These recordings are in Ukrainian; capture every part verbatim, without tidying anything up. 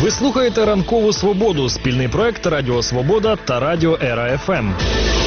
Ви слухаєте «Ранкову свободу» – спільний проект Радіо Свобода та Радіо Ера еф ем.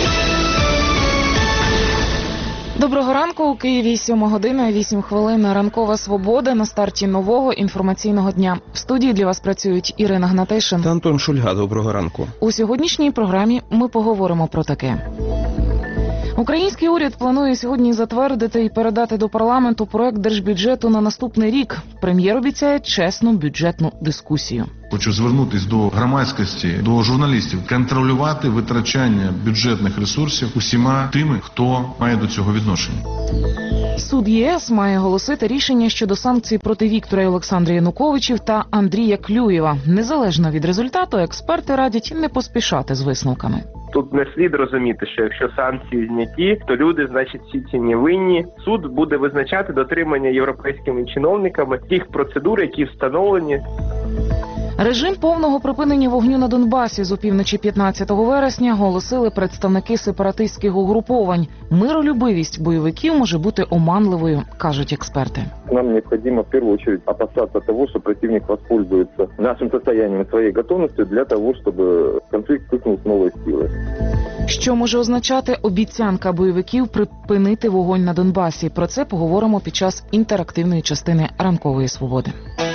Доброго ранку. У Києві сьома година, вісім хвилин. Ранкова свобода на старті нового інформаційного дня. В студії для вас працюють Ірина Гнатишин та Антон Шульга. Доброго ранку. У сьогоднішній програмі ми поговоримо про таке. Український уряд планує сьогодні затвердити і передати до парламенту проект держбюджету на наступний рік. Прем'єр обіцяє чесну бюджетну дискусію. Хочу звернутися до громадськості, до журналістів, контролювати витрачання бюджетних ресурсів усіма тими, хто має до цього відношення. Суд ЄС має оголосити рішення щодо санкцій проти Віктора і Олександра Януковичів та Андрія Клюєва. Незалежно від результату, експерти радять не поспішати з висновками. Тут не слід розуміти, що якщо санкції зняті, то люди, значить, всі ці невинні. Суд буде визначати дотримання європейськими чиновниками тих процедур, які встановлені. Режим повного припинення вогню на Донбасі з опівночі п'ятнадцятого вересня оголосили представники сепаратистських угруповань. Миролюбивість бойовиків може бути оманливою, кажуть експерти. Нам необходимо в первую очередь опасаться того, что противник воспользуется нашим состоянием, своей готовностью для того, чтобы конфликт вспыхнул с новой силой. Що може означати обіцянка бойовиків припинити вогонь на Донбасі? Про це поговоримо під час інтерактивної частини «Ранкової свободи».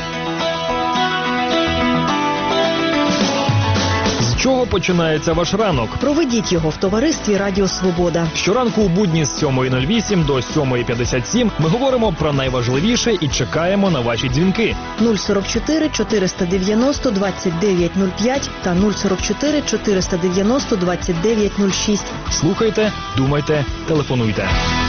З чого починається ваш ранок? Проведіть його в товаристві Радіо Свобода. Щоранку у будні з сьомої нуль вісім до сьомої п'ятдесят сім ми говоримо про найважливіше і чекаємо на ваші дзвінки. нуль сорок чотири чотириста дев'яносто двадцять дев'ять нуль п'ять та нуль сорок чотири чотириста дев'яносто двадцять дев'ять нуль шість. Слухайте, думайте, телефонуйте.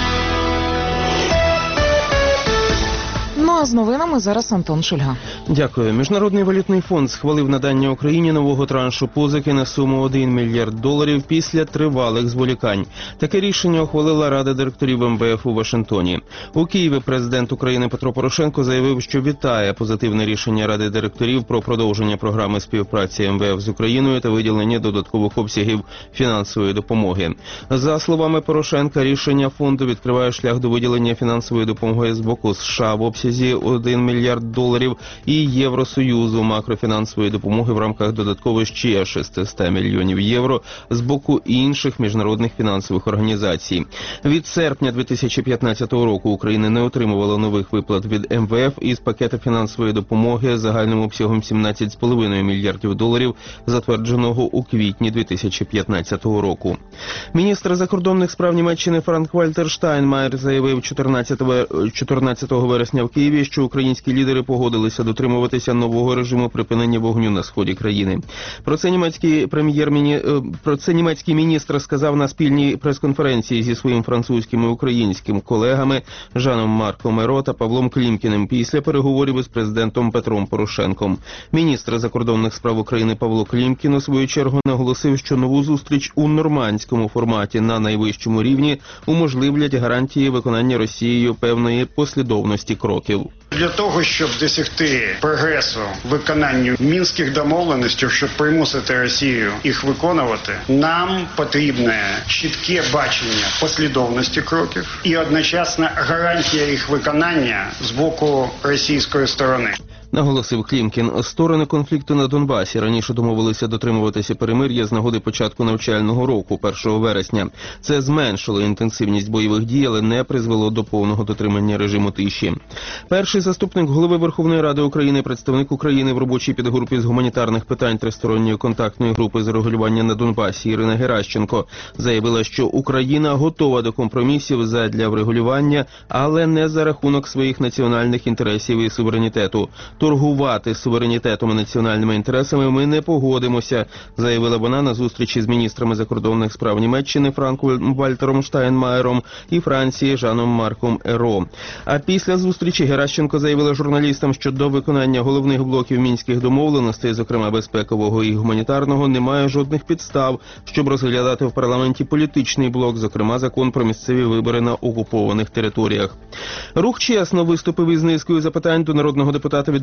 Ну а з новинами зараз Антон Шульга. Дякую. Міжнародний валютний фонд схвалив надання Україні нового траншу позики на суму один мільярд доларів після тривалих зволікань. Таке рішення ухвалила Рада директорів ем ве еф у Вашингтоні. У Києві президент України Петро Порошенко заявив, що вітає позитивне рішення Ради директорів про продовження програми співпраці ем ве еф з Україною та виділення додаткових обсягів фінансової допомоги. За словами Порошенка, рішення фонду відкриває шлях до виділення фінансової допомоги з боку США в обсязі один мільярд доларів і Євросоюзу макрофінансової допомоги в рамках додатково ще шістсот мільйонів євро з боку інших міжнародних фінансових організацій. Від серпня дві тисячі п'ятнадцятого року Україна не отримувала нових виплат від ем ве еф із пакету фінансової допомоги загальним обсягом сімнадцять цілих п'ять десятих мільярдів доларів, затвердженого у квітні дві тисячі п'ятнадцятого року. Міністр закордонних справ Німеччини Франк-Вальтер Штайнмаєр заявив чотирнадцятого вересня в Києві, що українські лідери погодилися дотримуватися нового режиму припинення вогню на сході країни. Про це німецький прем'єр-міні... Про це німецький міністр сказав на спільній прес-конференції зі своїм французьким і українським колегами Жаном Марком Еро та Павлом Клімкіним після переговорів із президентом Петром Порошенком. Міністр закордонних справ України Павло Клімкін у свою чергу наголосив, що нову зустріч у нормандському форматі на найвищому рівні уможливлять гарантії виконання Росією певної послідовності кроків. Для того, щоб досягти прогресу в виконанні мінських домовленостей, щоб примусити Росію їх виконувати, нам потрібне чітке бачення послідовності кроків і одночасно гарантія їх виконання з боку російської сторони. Наголосив Клімкін. Сторони конфлікту на Донбасі раніше домовилися дотримуватися перемир'я з нагоди початку навчального року, першого вересня. Це зменшило інтенсивність бойових дій, але не призвело до повного дотримання режиму тиші. Перший заступник голови Верховної Ради України, представник України в робочій підгрупі з гуманітарних питань Тристоронньої контактної групи з регулювання на Донбасі Ірина Геращенко заявила, що Україна готова до компромісів задля врегулювання, але не за рахунок своїх національних інтересів і суверенітету. Торгувати суверенітетом і національними інтересами ми не погодимося, заявила вона на зустрічі з міністрами закордонних справ Німеччини Франком Вальтером Штайнмаєром і Франції Жаном Марком Еро. А після зустрічі Геращенко заявила журналістам, що до виконання головних блоків мінських домовленостей, зокрема безпекового і гуманітарного, немає жодних підстав, щоб розглядати в парламенті політичний блок, зокрема закон про місцеві вибори на окупованих територіях. Рух «Чесно» виступив із низкою запитань до народного депутата від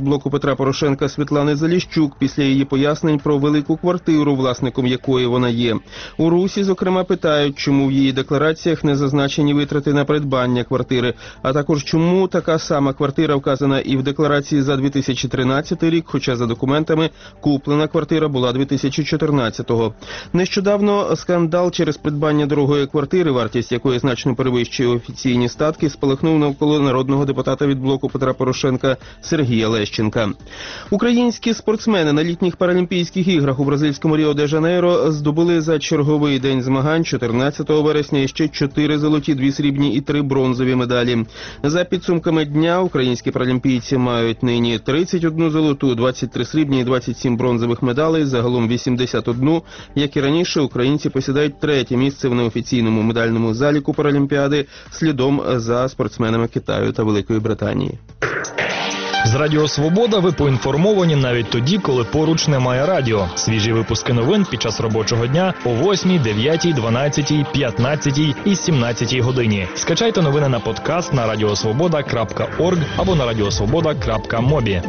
«Блоку Петра Порошенка» Світлани Заліщук після її пояснень про велику квартиру, власником якої вона є. У Русі, зокрема, питають, чому в її деклараціях не зазначені витрати на придбання квартири, а також чому така сама квартира вказана і в декларації за дві тисячі тринадцятий рік, хоча за документами куплена квартира була дві тисячі чотирнадцятого. Нещодавно скандал через придбання дорогої квартири, вартість якої значно перевищує офіційні статки, спалахнув навколо народного депутата від «Блоку Петра Порошенка» Сергія Лещенка. Українські спортсмени на літніх Паралімпійських іграх у бразильському Ріо-де-Жанейро здобули за черговий день змагань чотирнадцятого вересня ще чотири золоті, дві срібні і три бронзові медалі. За підсумками дня українські паралімпійці мають нині тридцять одну золоту, двадцять три срібні і двадцять сім бронзових медалей, загалом вісімдесят один. Як і раніше, українці посідають третє місце в неофіційному медальному заліку Паралімпіади, слідом за спортсменами Китаю та Великої Британії. З Радіо Свобода ви поінформовані навіть тоді, коли поруч немає радіо. Свіжі випуски новин під час робочого дня о восьмій, дев'ятій, дванадцятій, п'ятнадцятій і сімнадцятій годині. Скачайте новини на подкаст на радіосвобода крапка орг або на радіосвобода крапка мобі.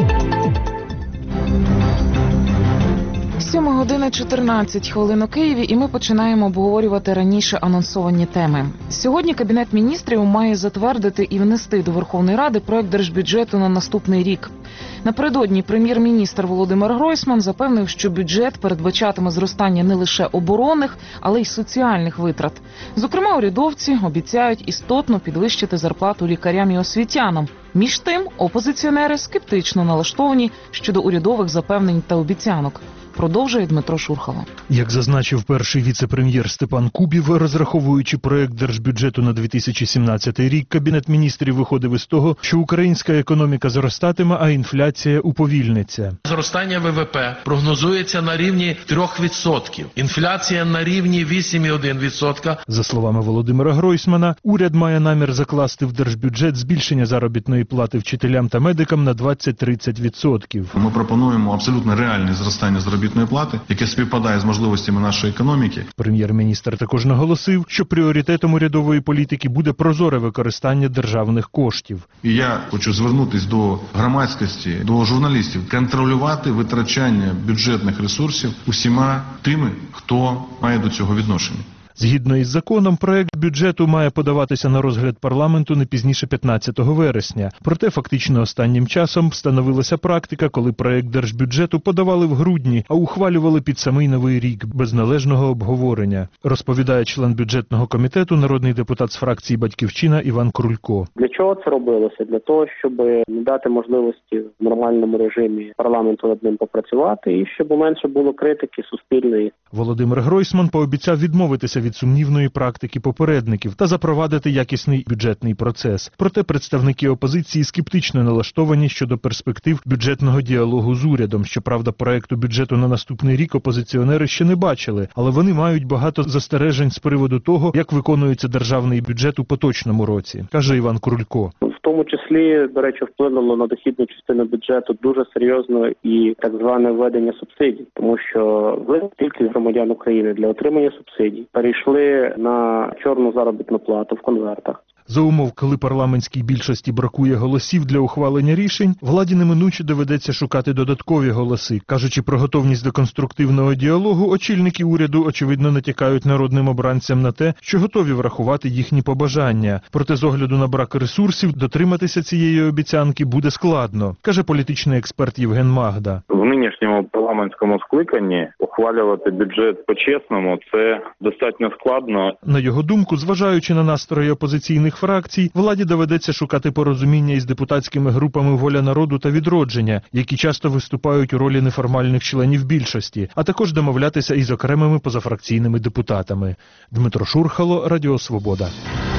сьома година чотирнадцять хвилин у Києві, і ми починаємо обговорювати раніше анонсовані теми. Сьогодні Кабінет міністрів має затвердити і внести до Верховної Ради проект держбюджету на наступний рік. Напередодні прем'єр-міністр Володимир Гройсман запевнив, що бюджет передбачатиме зростання не лише оборонних, але й соціальних витрат. Зокрема, урядовці обіцяють істотно підвищити зарплату лікарям і освітянам. Між тим, опозиціонери скептично налаштовані щодо урядових запевнень та обіцянок. Продовжує Дмитро Шурхало. Як зазначив перший віце-прем'єр Степан Кубів, розраховуючи проект держбюджету на дві тисячі сімнадцятий рік, Кабінет міністрів виходив із того, що українська економіка зростатиме, а інфляція уповільниться. Зростання ВВП прогнозується на рівні три відсотки. Інфляція на рівні вісім цілих одна десята відсотка. За словами Володимира Гройсмана, уряд має намір закласти в держбюджет збільшення заробітної плати вчителям та медикам на двадцять-тридцять відсотків. Ми пропонуємо абсолютно реальне зростання заробітної плати, яке співпадає з можливостями нашої економіки. Прем'єр-міністр також наголосив, що пріоритетом урядової політики буде прозоре використання державних коштів. І я хочу звернутися до громадськості, до журналістів, контролювати витрачання бюджетних ресурсів усіма тими, хто має до цього відношення. Згідно із законом, проект бюджету має подаватися на розгляд парламенту не пізніше п'ятнадцятого вересня. Проте фактично останнім часом встановилася практика, коли проект держбюджету подавали в грудні, а ухвалювали під самий Новий рік без належного обговорення, розповідає член бюджетного комітету, народний депутат з фракції «Батьківщина» Іван Крулько. Для чого це робилося? Для того, щоб не дати можливості в нормальному режимі парламенту над ним попрацювати і щоб менше було критики суспільної. Володимир Гройсман пообіцяв відмовитися від сумнівної практики попередників та запровадити якісний бюджетний процес. Проте представники опозиції скептично налаштовані щодо перспектив бюджетного діалогу з урядом. Щоправда, проекту бюджету на наступний рік опозиціонери ще не бачили, але вони мають багато застережень з приводу того, як виконується державний бюджет у поточному році, каже Іван Крулько. В тому числі, до речі, вплинуло на дохідну частину бюджету дуже серйозно і так зване введення субсидій, тому що велика кількість громадян України для отримання субсидій перейшли на чорну заробітну плату в конвертах. За умов, коли парламентській більшості бракує голосів для ухвалення рішень, владі неминуче доведеться шукати додаткові голоси. Кажучи про готовність до конструктивного діалогу, очільники уряду, очевидно, натякають народним обранцям на те, що готові врахувати їхні побажання. Проте з огляду на брак ресурсів дотриматися цієї обіцянки буде складно, каже політичний експерт Євген Магда. В нинішньому парламентському скликанні ухвалювати бюджет по-чесному – це достатньо складно. На його думку, зважаючи на настрої опозиційних фракцій, владі доведеться шукати порозуміння із депутатськими групами «Воля народу» та «Відродження», які часто виступають у ролі неформальних членів більшості, а також домовлятися із окремими позафракційними депутатами. Дмитро Шурхало, Радіо Свобода.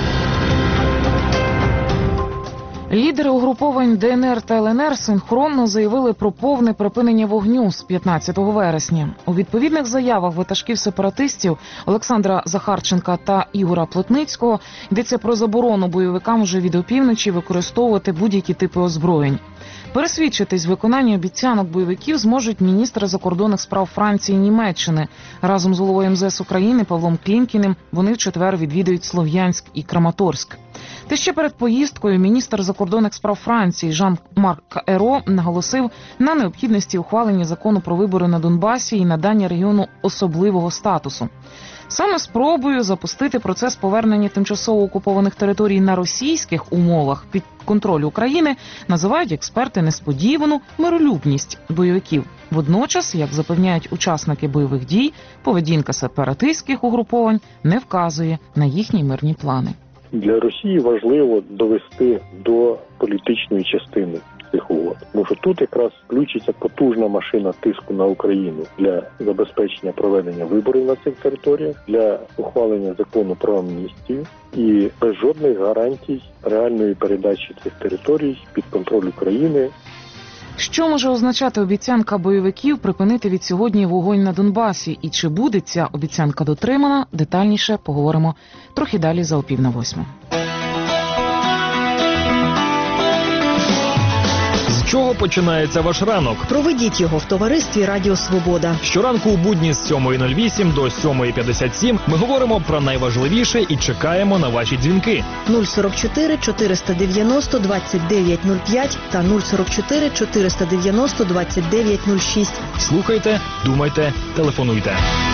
Лідери угруповань ДНР та ЛНР синхронно заявили про повне припинення вогню з п'ятнадцятого вересня. У відповідних заявах ватажків сепаратистів Олександра Захарченка та Ігора Плотницького йдеться про заборону бойовикам уже від опівночі використовувати будь-які типи озброєнь. Пересвідчитись в виконанні обіцянок бойовиків зможуть міністри закордонних справ Франції і Німеччини. Разом з головою ем зе ес України Павлом Клімкіним вони в четвер відвідують Слов'янськ і Краматорськ. Та ще перед поїздкою міністр закордонних справ Франції Жан-Марк Еро наголосив на необхідності ухвалення закону про вибори на Донбасі і надання регіону особливого статусу. Саме спробою запустити процес повернення тимчасово окупованих територій на російських умовах під контроль України називають експерти несподівану миролюбність бойовиків. Водночас, як запевняють учасники бойових дій, поведінка сепаратистських угруповань не вказує на їхні мирні плани. Для Росії важливо довести до політичної частини цих угод. Тому що тут якраз включиться потужна машина тиску на Україну для забезпечення проведення виборів на цих територіях, для ухвалення закону про амністію і без жодних гарантій реальної передачі цих територій під контроль України. Що може означати обіцянка бойовиків припинити від сьогодні вогонь на Донбасі? І чи буде ця обіцянка дотримана? Детальніше поговоримо трохи далі за опів на восьму. З чого починається ваш ранок? Проведіть його в товаристві Радіо Свобода. Щоранку у будні з сьомої нуль вісім до сьомої п'ятдесят сім ми говоримо про найважливіше і чекаємо на ваші дзвінки. нуль сорок чотири чотириста дев'яносто двадцять дев'ять нуль п'ять та нуль сорок чотири чотириста дев'яносто двадцять дев'ять нуль шість. Слухайте, думайте, телефонуйте.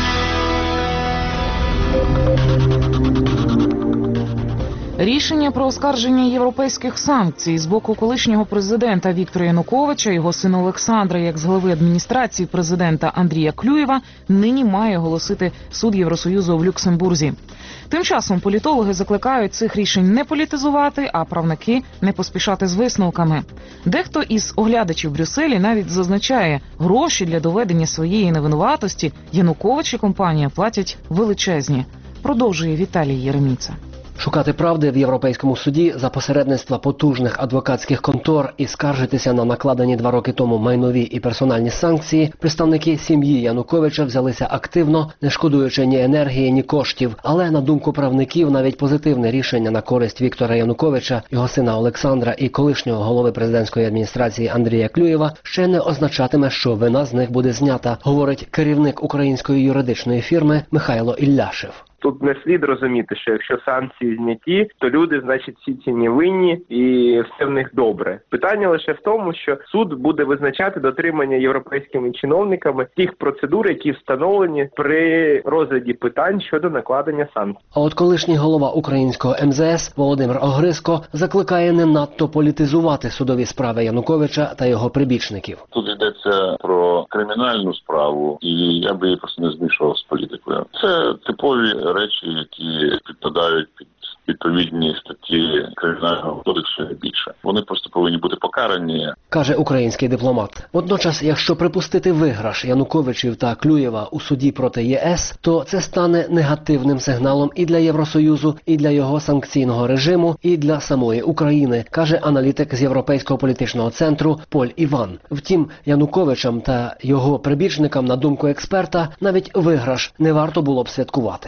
Рішення про оскарження європейських санкцій з боку колишнього президента Віктора Януковича, його сина Олександра, як з глави адміністрації президента Андрія Клюєва, нині має оголосити суд Євросоюзу в Люксембурзі. Тим часом політологи закликають цих рішень не політизувати, а правники не поспішати з висновками. Дехто із оглядачів Брюсселі навіть зазначає, гроші для доведення своєї невинуватості Янукович і компанія платять величезні. Продовжує Віталій Єреміца. Шукати правди в Європейському суді за посередництва потужних адвокатських контор і скаржитися на накладені два роки тому майнові і персональні санкції представники сім'ї Януковича взялися активно, не шкодуючи ні енергії, ні коштів. Але, на думку правників, навіть позитивне рішення на користь Віктора Януковича, його сина Олександра і колишнього голови президентської адміністрації Андрія Клюєва ще не означатиме, що вина з них буде знята, говорить керівник української юридичної фірми Михайло Ілляшев. Тут не слід розуміти, що якщо санкції зняті, то люди, значить, всі ці невинні і все в них добре. Питання лише в тому, що суд буде визначати дотримання європейськими чиновниками тих процедур, які встановлені при розгляді питань щодо накладення санкцій. А от колишній голова українського ем зе ес Володимир Огриско закликає не надто політизувати судові справи Януковича та його прибічників. Тут йдеться про кримінальну справу, і я би її просто не змішував з політикою. Це типові речі, які підпадають під відповідні статті Кримінального кодексу, не більше. Вони просто повинні бути покарані, каже український дипломат. Водночас, якщо припустити виграш Януковичів та Клюєва у суді проти є ес, то це стане негативним сигналом і для Євросоюзу, і для його санкційного режиму, і для самої України, каже аналітик з Європейського політичного центру Поль Іван. Втім, Януковичам та його прибічникам, на думку експерта, навіть виграш не варто було б святкувати.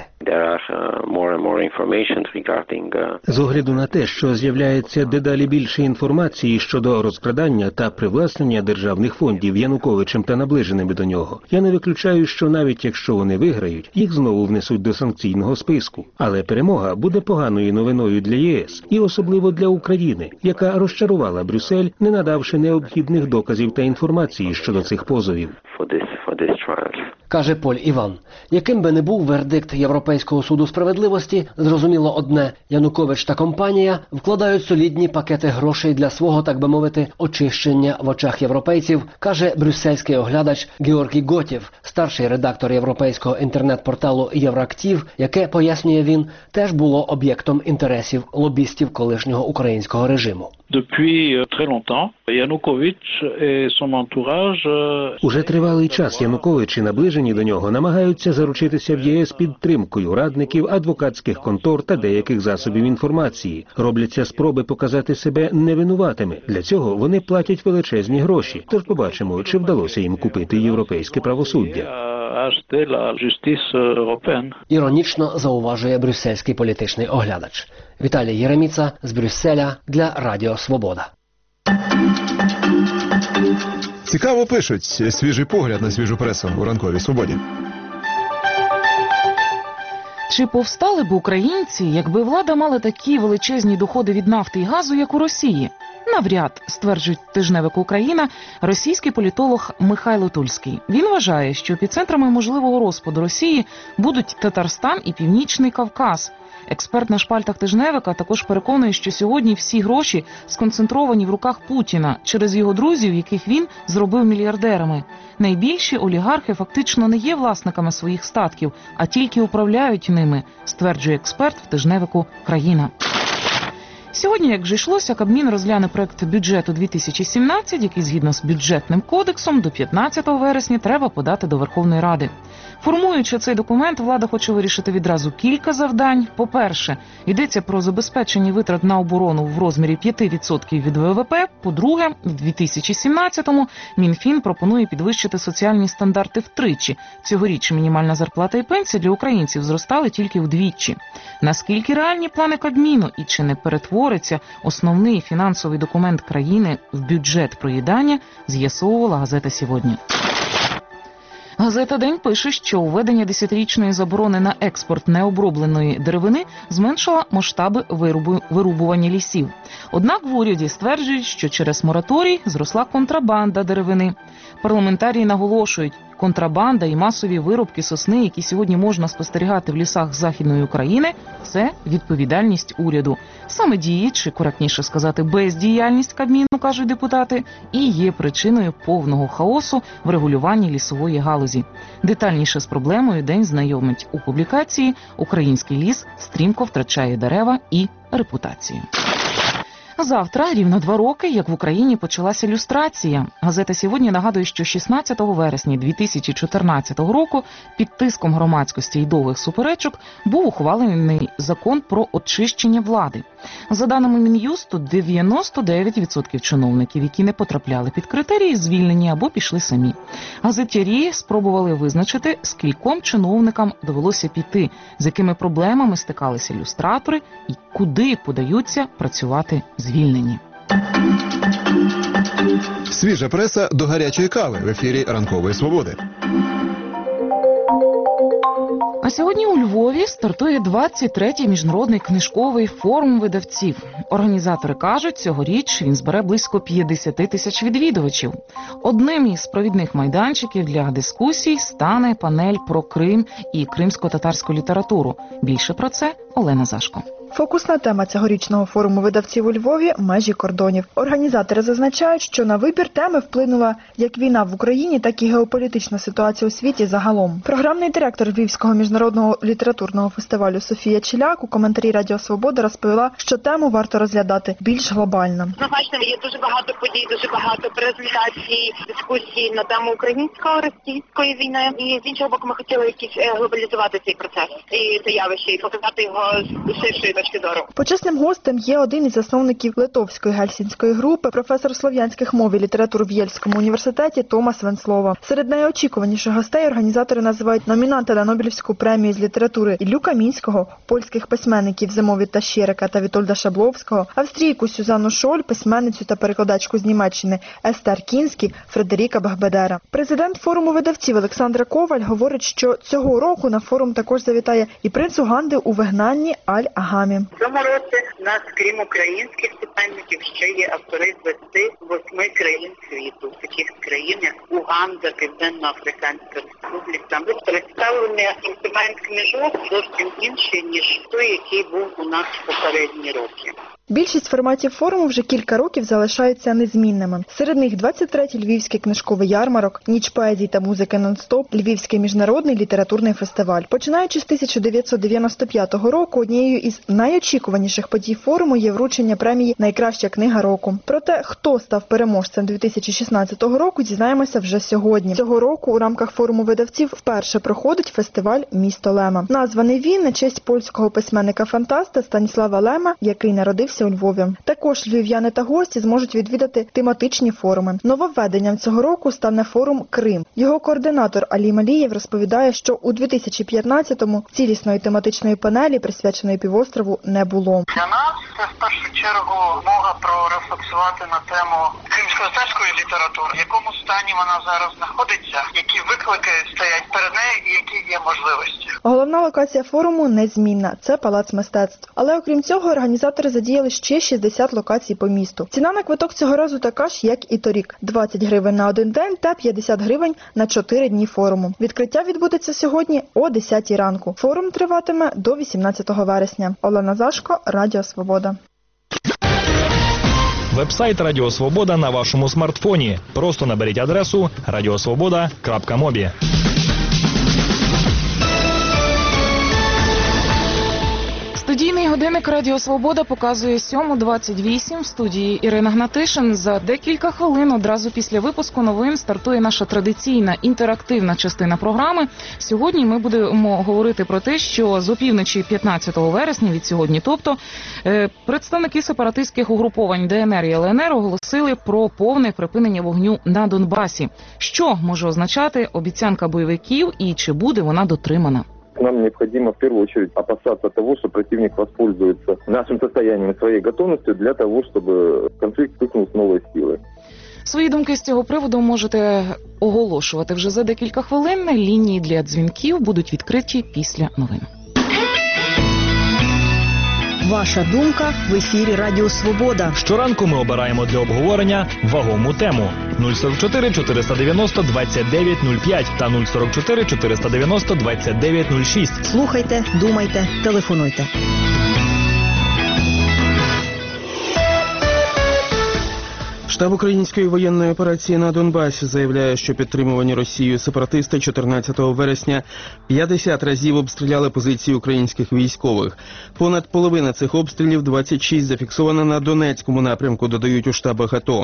З огляду на те, що з'являється дедалі більше інформації щодо розкрадання та привласнення державних фондів Януковичем та наближеними до нього, я не виключаю, що навіть якщо вони виграють, їх знову внесуть до санкційного списку. Але перемога буде поганою новиною для є ес і особливо для України, яка розчарувала Брюссель, не надавши необхідних доказів та інформації щодо цих позовів. Каже Поль Іван. Яким би не був вердикт Європейського суду справедливості, зрозуміло одне – Янукович та компанія вкладають солідні пакети грошей для свого, так би мовити, очищення в очах європейців, каже брюссельський оглядач Георгій Готєв, старший редактор європейського інтернет-порталу Євроактив, яке, пояснює він, теж було об'єктом інтересів лобістів колишнього українського режиму. Уже тривалий час Янукович і наближені до нього намагаються заручитися в є ес підтримкою радників, адвокатських контор та деяких засобів інформації. Робляться спроби показати себе невинуватими. Для цього вони платять величезні гроші. Тож побачимо, чи вдалося їм купити європейське правосуддя. Іронічно зауважує брюссельський політичний оглядач. Віталій Єреміца з Брюсселя для Радіо Свобода. Цікаво пишуть. Свіжий погляд на свіжу пресу у ранковій свободі. Чи повстали б українці, якби влада мала такі величезні доходи від нафти і газу, як у Росії? Навряд, стверджує тижневик «Україна» російський політолог Михайло Тульський. Він вважає, що епіцентрами можливого розпаду Росії будуть Татарстан і Північний Кавказ. Експерт на шпальтах тижневика також переконує, що сьогодні всі гроші сконцентровані в руках Путіна через його друзів, яких він зробив мільярдерами. Найбільші олігархи фактично не є власниками своїх статків, а тільки управляють ними, стверджує експерт в тижневику «Країна». Сьогодні, як вже йшлося, Кабмін розгляне проект бюджету дві тисячі сімнадцять, який згідно з бюджетним кодексом до п'ятнадцятого вересня треба подати до Верховної Ради. Формуючи цей документ, влада хоче вирішити відразу кілька завдань. По-перше, йдеться про забезпечення витрат на оборону в розмірі п'ять відсотків від ВВП. По-друге, в дві тисячі сімнадцятому Мінфін пропонує підвищити соціальні стандарти втричі. Цьогоріч мінімальна зарплата і пенсія для українців зростали тільки вдвічі. Наскільки реальні плани Кабміну і чи не перетвориться основний фінансовий документ країни в бюджет проїдання, з'ясовувала газета «Сьогодні». Газета «День» пише, що введення десятирічної заборони на експорт необробленої деревини зменшило масштаби вирубу... вирубування лісів. Однак в уряді стверджують, що через мораторій зросла контрабанда деревини. Парламентарії наголошують, контрабанда і масові вирубки сосни, які сьогодні можна спостерігати в лісах Західної України, це відповідальність уряду. Саме дії, чи коректніше сказати бездіяльність Кабміну, кажуть депутати, і є причиною повного хаосу в регулюванні лісової галузі. Детальніше з проблемою «День» знайомить у публікації «Український ліс стрімко втрачає дерева і репутацію». Завтра, рівно два роки, як в Україні почалася люстрація. Газета «Сьогодні» нагадує, що шістнадцятого вересня дві тисячі чотирнадцятого року під тиском громадськості і довгих суперечок був ухвалений закон про очищення влади. За даними Мін'юсту, дев'яносто дев'ять відсотків чиновників, які не потрапляли під критерії, звільнені або пішли самі. Газетярі спробували визначити, скільком чиновникам довелося піти, з якими проблемами стикалися люстратори і куди подаються працювати звільнені. Свіжа преса до гарячої кави в ефірі «Ранкової свободи». А сьогодні у Львові стартує двадцять третій міжнародний книжковий форум видавців. Організатори кажуть, цьогоріч він збере близько п'ятдесят тисяч відвідувачів. Одним із провідних майданчиків для дискусій стане панель про Крим і кримсько-татарську літературу. Більше про це Олена Зашко. Фокусна тема цьогорічного форуму видавців у Львові – межі кордонів. Організатори зазначають, що на вибір теми вплинула як війна в Україні, так і геополітична ситуація у світі загалом. Програмний директор Львівського міжнародного літературного фестивалю Софія Челяк у коментарі Радіо Свобода розповіла, що тему варто розглядати більш глобально. Ну, бачите, є дуже багато подій, дуже багато презентацій, дискусій на тему українсько-російської війни. І з іншого боку, ми хотіли якісь глобалізувати цей процес і це явище, і показати його з ширшої точки зору. Почесним гостем є один із засновників Литовської гельсінської групи, професор слов'янських мов і літератур в Єльському університеті Томас Венслова. Серед найочікуваніших гостей організатори називають номінанта на Нобелівську премію з літератури Іллю Камінського, польських письменників Зимові Тащерика та Вітольда Шабловського, австрійку Сюзанну Шоль, письменницю та перекладачку з Німеччини Естер Кінські, Фредеріка Бахбедера. Президент форуму видавців Олександра Коваль говорить, що цього року на форум також завітає і принц Уганди у вигнанні Аль-Агамі. В цьому році у нас, крім українських письменників, ще є автори з двадцяти восьми країн світу. Таких країн, як Уганда, Південно-Африканська Республіка. Там представлені інструмент книжок зовсім інший, ніж той, який був у нас в попередні роки. Більшість форматів форуму вже кілька років залишаються незмінними. Серед них двадцять третій Львівський книжковий ярмарок, ніч поезії та музики нон-стоп, Львівський міжнародний літературний фестиваль. Починаючи з тисяча дев'ятсот дев'яносто п'ятого року, однією із найочікуваніших подій форуму є вручення премії «Найкраща книга року». Про те, хто став переможцем дві тисячі шістнадцятого року, дізнаємося вже сьогодні. Цього року у рамках форуму видавців вперше проходить фестиваль «Місто Лема». Названий він на честь польського письменника-фантаста Станіслава Лема, який народився у Львові. Також львів'яни та гості зможуть відвідати тематичні форуми. Нововведенням цього року стане форум «Крим». Його координатор Алі Малієв розповідає, що у дві тисячі п'ятнадцятому цілісної тематичної панелі, присвяченої півострову, не було. Для нас це в першу чергу змога прорефлексувати на тему кримської українсько-татарської літератури, в якому стані вона зараз знаходиться, які виклики стоять перед нею і які є можливості. Головна локація форуму незмінна – це Палац мистецтв. Але окрім цього, організатори задіяли ще шістдесят локацій по місту. Ціна на квиток цього разу така ж, як і торік – двадцять гривень на один день та п'ятдесят гривень на чотири дні форуму. Відкриття відбудеться сьогодні о десятій ранку. Форум триватиме до вісімнадцятого вересня. Олена Зашко, Радіо Свобода. Вебсайт Радіо Свобода на вашому смартфоні. Просто наберіть адресу радіосвобода крапка мобі. Студійний годинник Радіо Свобода показує сьома двадцять вісім. В студії Ірина Гнатишин. За декілька хвилин одразу після випуску новин стартує наша традиційна інтерактивна частина програми. Сьогодні ми будемо говорити про те, що з опівночі п'ятнадцятого вересня від сьогодні, тобто, представники сепаратистських угруповань Де Ен Ер і Ел Ен Ер оголосили про повне припинення вогню на Донбасі. Що може означати обіцянка бойовиків і чи буде вона дотримана? Нам необходимо в первую очередь опасаться того, что противник воспользуется нашим состоянием, своей готовностью для того, чтобы конфликт вспыхнул с новой силы. Свої думки з цього приводу можете оголошувати вже за декілька хвилин. Лінії для дзвінків будуть відкриті після новин. Ваша думка в ефірі Радіо Свобода. Щоранку ми обираємо для обговорення вагому тему. нуль сорок чотири чотириста дев'яносто двадцять дев'ять нуль п'ять та нуль сорок чотири чотириста дев'яносто двадцять дев'ять нуль шість. Слухайте, думайте, телефонуйте. Штаб української воєнної операції на Донбасі заявляє, що підтримувані Росією сепаратисти чотирнадцятого вересня п'ятдесят разів обстріляли позиції українських військових. Понад половина цих обстрілів, двадцять шість, зафіксовано на Донецькому напрямку, додають у штабах АТО.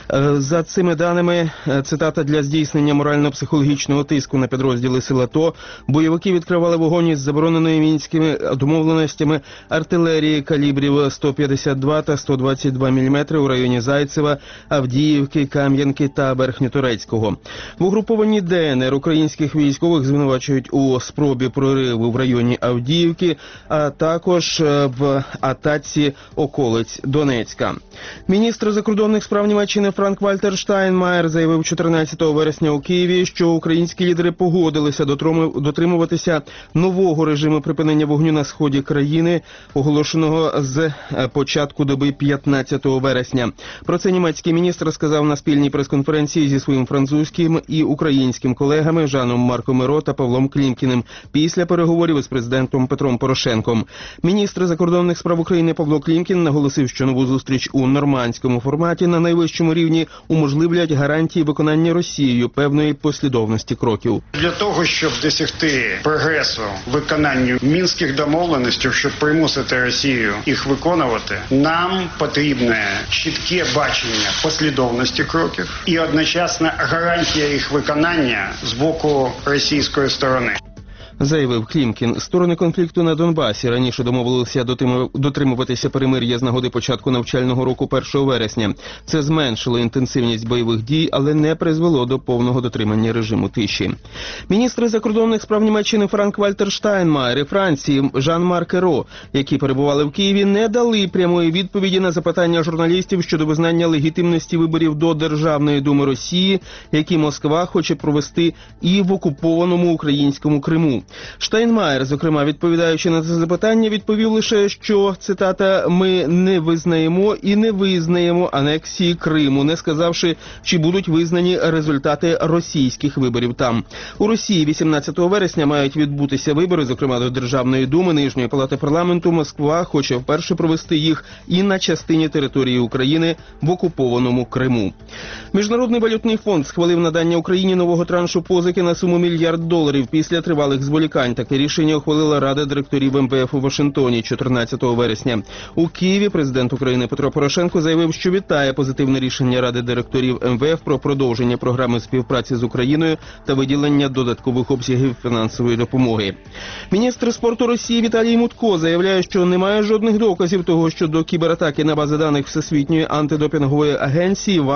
За цими даними, цитата, для здійснення морально-психологічного тиску на підрозділи сил АТО, бойовики відкривали вогонь із забороненою мінськими домовленостями артилерії калібрів сто п'ятдесят два та сто двадцять два міліметри у районі Зайцева, Авдіївки, Кам'янки та Верхньоторецького. В угрупованні Де Ен Ер українських військових звинувачують у спробі прориву в районі Авдіївки, а також в атаці околиць Донецька. Міністр закордонних справ Німеччини Франк-Вальтер Штайнмаєр заявив чотирнадцятого вересня у Києві, що українські лідери погодилися дотримуватися нового режиму припинення вогню на сході країни, оголошеного з початку доби п'ятнадцятого вересня. Про це німецький міністр сказав на спільній прес-конференції зі своїм французьким і українським колегами Жаном Марком Миро та Павлом Клімкіним після переговорів із президентом Петром Порошенком. Міністр закордонних справ України Павло Клімкін наголосив, що нову зустріч у нормандському форматі на найвищому рівні уможливлять гарантії виконання Росією певної послідовності кроків. Для того, щоб досягти прогресу в виконанні мінських домовленостей, щоб примусити Росію їх виконувати, нам потрібне чітке бачення послідовності кроків і одночасно гарантія їх виконання з боку російської сторони. Заявив Клімкін. Сторони конфлікту на Донбасі раніше домовилися дотримуватися перемир'я з нагоди початку навчального року першого вересня. Це зменшило інтенсивність бойових дій, але не призвело до повного дотримання режиму тиші. Міністри закордонних справ Німеччини Франк-Вальтер Штайнмаєр і Франції Жан-Марк Миро, які перебували в Києві, не дали прямої відповіді на запитання журналістів щодо визнання легітимності виборів до Державної думи Росії, які Москва хоче провести і в окупованому українському Криму. Штайнмаєр, зокрема, відповідаючи на це запитання, відповів лише, що, цитата, «ми не визнаємо і не визнаємо анексії Криму», не сказавши, чи будуть визнані результати російських виборів там. У Росії вісімнадцятого вересня мають відбутися вибори, зокрема до Державної думи, Нижньої палати парламенту. Москва хоче вперше провести їх і на частині території України в окупованому Криму. Міжнародний валютний фонд схвалив надання Україні нового траншу позики на суму мільярд доларів після тривалих зволікань. Таке рішення ухвалила Рада директорів Ем Ве Еф у Вашингтоні чотирнадцятого вересня. У Києві президент України Петро Порошенко заявив, що вітає позитивне рішення Ради директорів Ем Ве Еф про продовження програми співпраці з Україною та виділення додаткових обсягів фінансової допомоги. Міністр спорту Росії Віталій Мутко заявляє, що немає жодних доказів того, що до кібератаки на бази даних Всесвітньої антидопінгової агенції ВАДА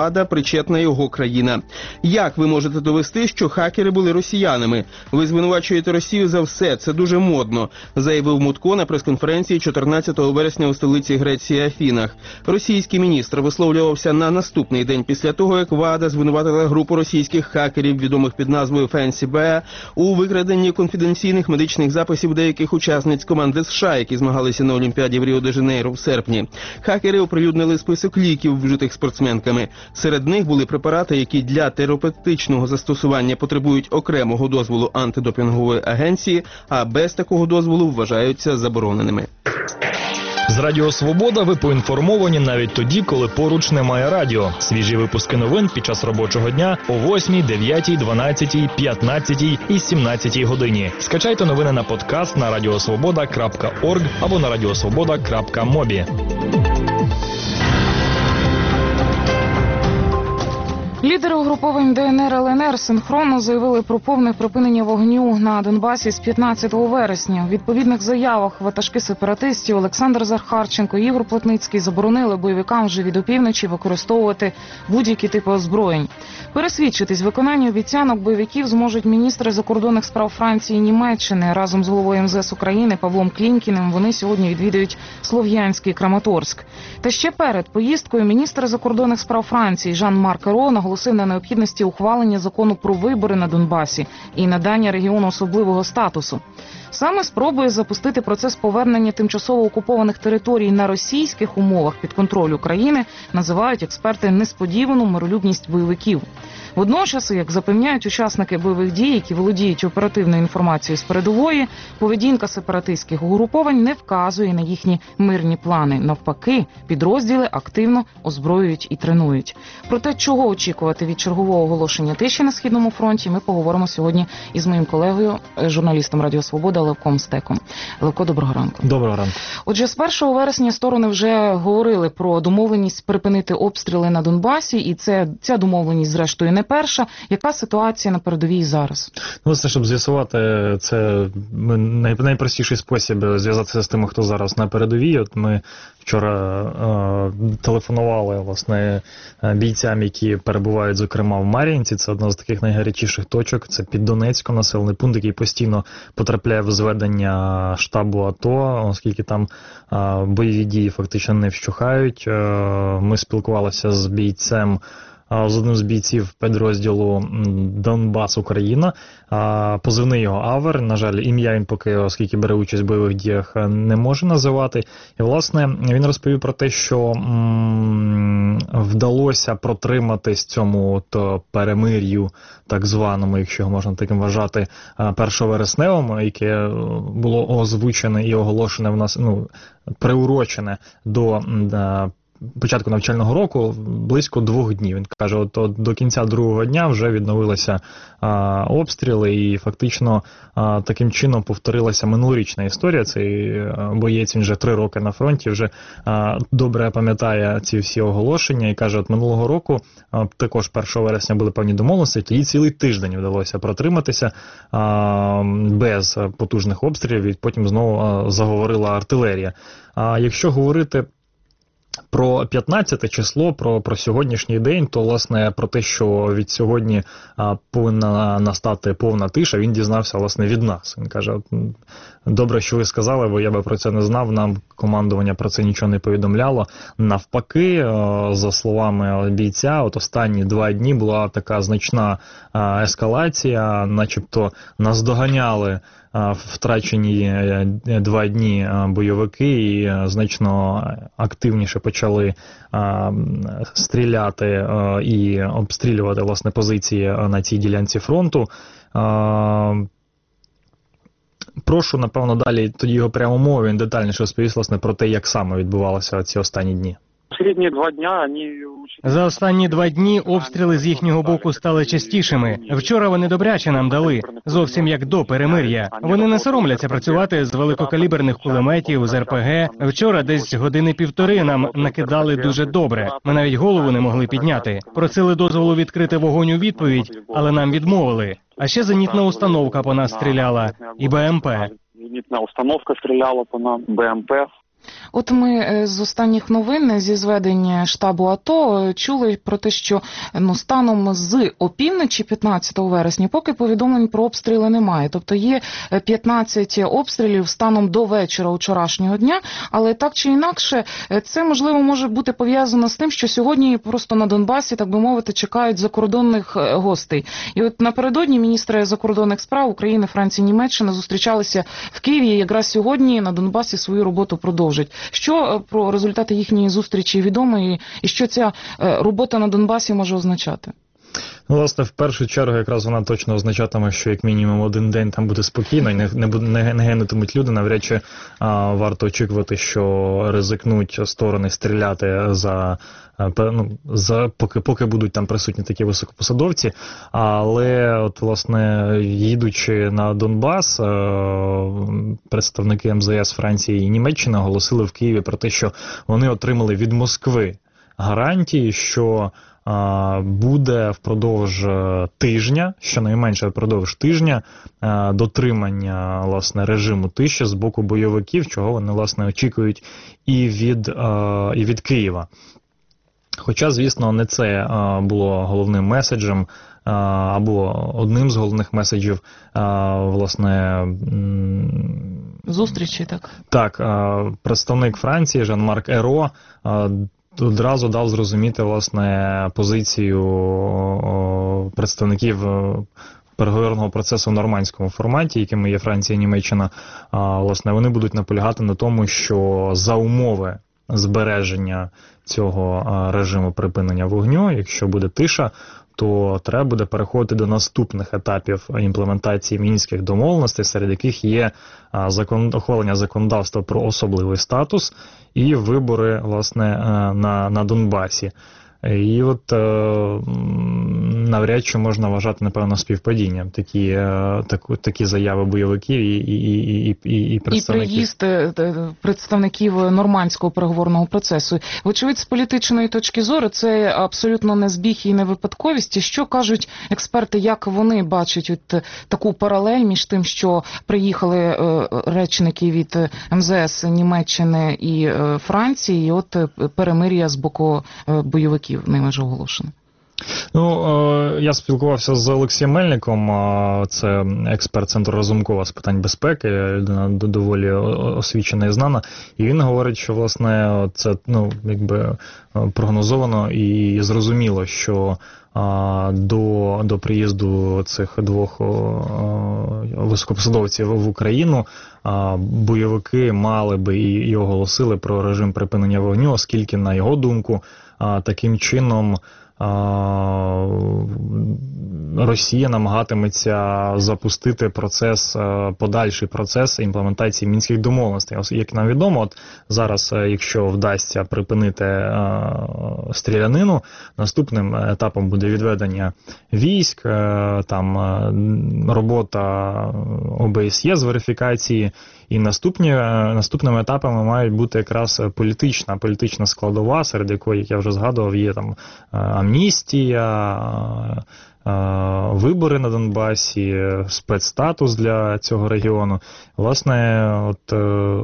причетна його країна. Як ви можете довести, що хакери були росіянами? Ви звинувачуєте Росію за все, це дуже модно, заявив Мутко на прес-конференції чотирнадцятого вересня у столиці Греції Афінах. Російський міністр висловлювався на наступний день після того, як ВАДА звинуватила групу російських хакерів, відомих під назвою Fancy Bear, у викраденні конфіденційних медичних записів деяких учасниць команди США, які змагалися на Олімпіаді в Ріо-де-Жанейро в серпні. Хакери оприлюднили список ліків, вжитих спортсменками. Серед них були препарати, які для терапевтичного застосування потребують окремого дозволу антидопінгової агенції, а без такого дозволу вважаються забороненими. З Радіо Свобода ви поінформовані навіть тоді, коли поруч немає радіо. Свіжі випуски новин під час робочого дня о восьмій, дев'ятій, дванадцятій, п'ятнадцятій і сімнадцятій годині. Скачайте новини на подкаст на радіосвобода крапка орг або на радіосвобода крапка мобі. Лідери угруповань ДНР ел ен ер синхронно заявили про повне припинення вогню на Донбасі з п'ятнадцятого вересня. У відповідних заявах ватажки сепаратистів Олександр Захарченко і Ігор Плотницький заборонили бойовикам вже від опівночі використовувати будь-які типи озброєнь. Пересвідчитись в виконанні обіцянок бойовиків зможуть міністри закордонних справ Франції і Німеччини. Разом з головою ем зе ес України Павлом Клімкіним вони сьогодні відвідують Слов'янськ і Краматорськ. Та ще перед поїздкою міністр закордонних справ Франції Жан-Марк Айро наголосив на необхідності ухвалення закону про вибори на Донбасі і надання регіону особливого статусу. Саме спробує запустити процес повернення тимчасово окупованих територій на російських умовах під контроль України називають експерти несподівану миролюбність бойовиків. Водночас, як запевняють учасники бойових дій, які володіють оперативною інформацією з передової, поведінка сепаратистських угруповань не вказує на їхні мирні плани. Навпаки, підрозділи активно озброюють і тренують. Про те, чого очікувати від чергового оголошення тиші на Східному фронті, ми поговоримо сьогодні із моїм колегою, журналістом Радіо Свобода Левком Стеком. Левко, доброго ранку. Доброго ранку. Отже, з першого вересня сторони вже говорили про домовленість припинити обстріли на Донбасі, і це ця домовленість, зрештою, не перша. Яка ситуація на передовій зараз? Ну, це, щоб з'ясувати, це найпростіший спосіб зв'язатися з тими, хто зараз на передовій. От ми вчора е, телефонували, власне, бійцям, які перебувають, зокрема, в Мар'їнці. Це одна з таких найгарячіших точок. Це під Донецьком населений пункт, який постійно потрапляє в зведення штабу АТО, оскільки там е, бойові дії фактично не вщухають. Е, ми спілкувалися з бійцем, з одним з бійців підрозділу Донбас Україна, позивний його Авер. На жаль, ім'я він поки, оскільки бере участь в бойових діях, не може називати. І, власне, він розповів про те, що м, вдалося протриматись цьому от перемир'ю, так званому, якщо його можна таким вважати, першовересневому, яке було озвучене і оголошене в нас, ну, приурочене до початку навчального року близько двох днів. Він каже, от, от до кінця другого дня вже відновилися а, обстріли, і фактично а, таким чином повторилася минулорічна історія. Цей а, боєць, він вже три роки на фронті, вже а, добре пам'ятає ці всі оголошення, і каже, от минулого року а, також першого вересня були певні домовленості, тоді цілий тиждень вдалося протриматися а, без потужних обстрілів, і потім знову а, заговорила артилерія. А якщо говорити про п'ятнадцяте число, про, про сьогоднішній день, то, власне, про те, що від сьогодні а, повинна настати повна тиша, він дізнався, власне, від нас. Він каже, добре, що ви сказали, бо я би про це не знав, нам командування про це нічого не повідомляло. Навпаки, а, за словами бійця, от останні два дні була така значна а, ескалація, начебто наздоганяли втрачені два дні бойовики і значно активніше почали стріляти і обстрілювати, власне, позиції на цій ділянці фронту. Прошу, напевно, далі тоді його прямо мові, він детальніше розповість, власне, про те, як саме відбувалося ці останні дні. Последні два дня вони... За останні два дні обстріли з їхнього боку стали частішими. Вчора вони добряче нам дали, зовсім як до перемир'я. Вони не соромляться працювати з великокаліберних кулеметів, з ер пе ге. Вчора десь години півтори нам накидали дуже добре. Ми навіть голову не могли підняти. Просили дозволу відкрити вогонь у відповідь, але нам відмовили. А ще зенітна установка по нас стріляла і Б М П. Зенітна установка стріляла по нам, Б М П. От ми з останніх новин зі зведення штабу АТО чули про те, що ну, станом з опівночі п'ятнадцятого вересня поки повідомлень про обстріли немає. Тобто є п'ятнадцять обстрілів станом до вечора вчорашнього дня, але так чи інакше це, можливо, може бути пов'язано з тим, що сьогодні просто на Донбасі, так би мовити, чекають закордонних гостей. І от напередодні міністри закордонних справ України, Франції, Німеччини зустрічалися в Києві і якраз сьогодні на Донбасі свою роботу продовжують. Що про результати їхньої зустрічі відомо і, і що ця робота на Донбасі може означати? Ну, власне, в першу чергу якраз вона точно означатиме, що як мінімум один день там буде спокійно і не, не, не, не гинутимуть люди. Навряд чи а, варто очікувати, що ризикнуть сторони стріляти за, ну, за поки, поки будуть там присутні такі високопосадовці. Але от, власне, їдучи на Донбас, представники ем зе ес Франції і Німеччини оголосили в Києві про те, що вони отримали від Москви гарантії, що буде впродовж тижня, щонайменше впродовж тижня, дотримання, власне, режиму тиші з боку бойовиків, чого вони, власне, очікують і від, і від Києва. Хоча, звісно, не це було головним меседжем, або одним з головних меседжів, власне, зустрічі, так? Так, представник Франції Жан-Марк Еро одразу дав зрозуміти, власне, позицію представників переговорного процесу в нормандському форматі, якими є Франція і Німеччина. Власне, вони будуть наполягати на тому, що за умови збереження цього режиму припинення вогню, якщо буде тиша, то треба буде переходити до наступних етапів імплементації мінських домовленостей, серед яких є закон... ухвалення законодавства про особливий статус і вибори, власне, на, на Донбасі. І от е, навряд чи можна вважати, напевно, співпадінням такі, е, таку, такі заяви бойовиків і, і, і, і, і представників. І приїзд представників нормандського переговорного процесу. Вочевидь, з політичної точки зору це абсолютно не збіг і не випадковість. Що кажуть експерти, як вони бачать от таку паралель між тим, що приїхали е, речники від ем зе ес Німеччини і е, Франції, і от перемир'я з боку е, бойовиків ними ж оголошено? Ну, я спілкувався з Олексієм Мельником, це експерт Центру Разумкова з питань безпеки, людина доволі освічена і знана, і він говорить, що, власне, це, ну, якби прогнозовано і зрозуміло, що до, до приїзду цих двох високопосадовців в Україну бойовики мали би і, і оголосили про режим припинення вогню, оскільки, на його думку, таким чином Росія намагатиметься запустити процес, подальший процес імплементації мінських домовленостей. Як нам відомо, от зараз, якщо вдасться припинити стрілянину, наступним етапом буде відведення військ, там робота о бе ес є з верифікації, і наступні, наступними етапами мають бути якраз політична, політична складова, серед якої, як я вже згадував, є там амністія, вибори на Донбасі, спецстатус для цього регіону. Власне, от,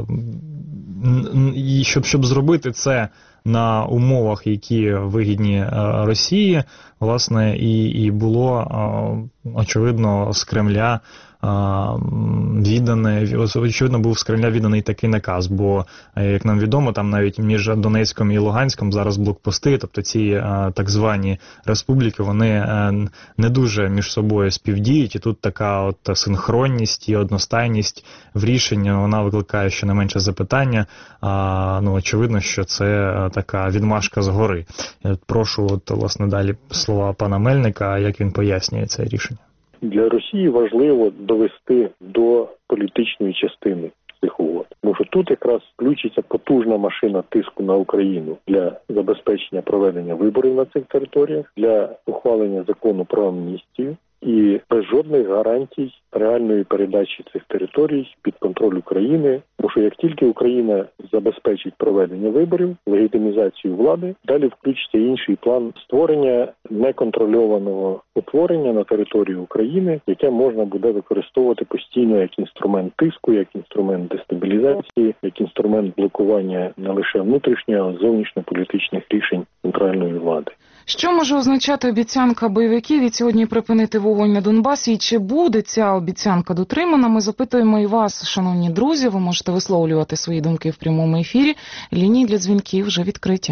і щоб, щоб зробити це на умовах, які вигідні Росії, власне, і, і було, очевидно, з Кремля відданий, очевидно, був з Кремля відданий такий наказ, бо, як нам відомо, там навіть між Донецьком і Луганськом зараз блокпости, тобто ці так звані республіки, вони не дуже між собою співдіють, і тут така от синхронність і одностайність в рішенні, вона викликає щонайменше запитання. А, ну, очевидно, що це така відмашка згори. Я прошу, от, власне, далі слова пана Мельника, як він пояснює це рішення. Для Росії важливо довести до політичної частини цих угод. Тому що тут якраз включиться потужна машина тиску на Україну для забезпечення проведення виборів на цих територіях, для ухвалення закону про амністію і без жодних гарантій реальної передачі цих територій під контроль України. Тому що як тільки Україна забезпечить проведення виборів, легітимізацію влади, далі включиться інший план створення неконтрольованого утворення на території України, яке можна буде використовувати постійно як інструмент тиску, як інструмент дестабілізації, як інструмент блокування не лише внутрішнього, а й зовнішньополітичних рішень центральної влади. Що може означати обіцянка бойовиків від сьогодні припинити вогонь на Донбасі? І чи буде ця обіцянка дотримана? Ми запитуємо і вас, шановні друзі. Ви можете висловлювати свої думки в прямому ефірі. Лінії для дзвінків вже відкриті.